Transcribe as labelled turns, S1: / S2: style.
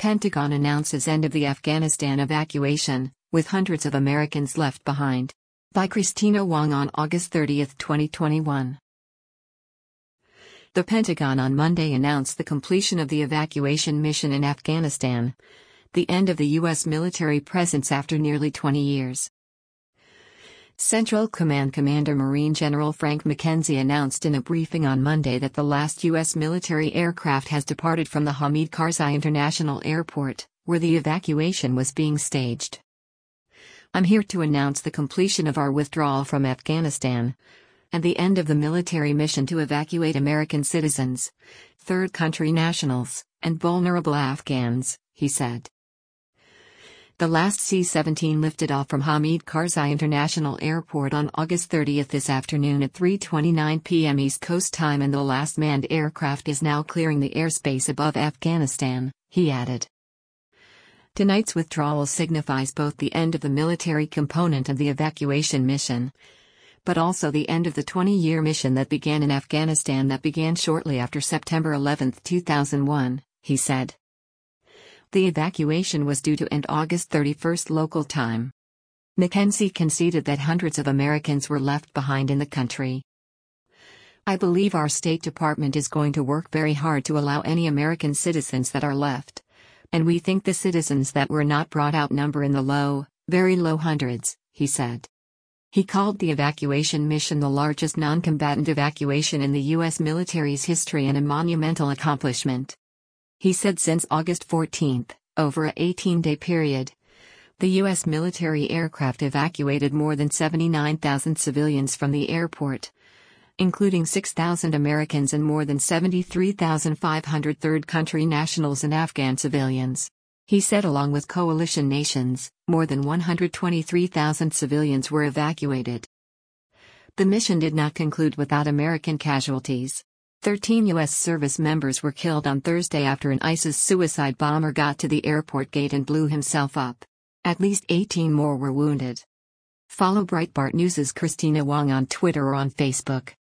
S1: Pentagon announces end of the Afghanistan evacuation, with hundreds of Americans left behind. By Christina Wong on August 30, 2021. The Pentagon on Monday announced the completion of the evacuation mission in Afghanistan, the end of the U.S. military presence after nearly 20 years. Central Command Commander Marine General Frank McKenzie announced in a briefing on Monday that the last U.S. military aircraft has departed from the Hamid Karzai International Airport, where the evacuation was being staged. "I'm here to announce the completion of our withdrawal from Afghanistan and the end of the military mission to evacuate American citizens, third country nationals, and vulnerable Afghans," he said. The last C-17 lifted off from Hamid Karzai International Airport on August 30 this afternoon at 3:29 p.m. East Coast time, and the last manned aircraft is now clearing the airspace above Afghanistan, he added. Tonight's withdrawal signifies both the end of the military component of the evacuation mission, but also the end of the 20-year mission that began in Afghanistan that began shortly after September 11, 2001, he said. The evacuation was due to end August 31 local time. McKenzie conceded that hundreds of Americans were left behind in the country. "I believe our State Department is going to work very hard to allow any American citizens that are left. And we think the citizens that were not brought out number in the low, very low hundreds," he said. He called the evacuation mission the largest non-combatant evacuation in the U.S. military's history and a monumental accomplishment. He said since August 14, over a 18-day period, the U.S. military aircraft evacuated more than 79,000 civilians from the airport, including 6,000 Americans and more than 73,500 third-country nationals and Afghan civilians. He said along with coalition nations, more than 123,000 civilians were evacuated. The mission did not conclude without American casualties. 13 U.S. service members were killed on Thursday after an ISIS suicide bomber got to the airport gate and blew himself up. At least 18 more were wounded. Follow Breitbart News' Christina Wong on Twitter or on Facebook.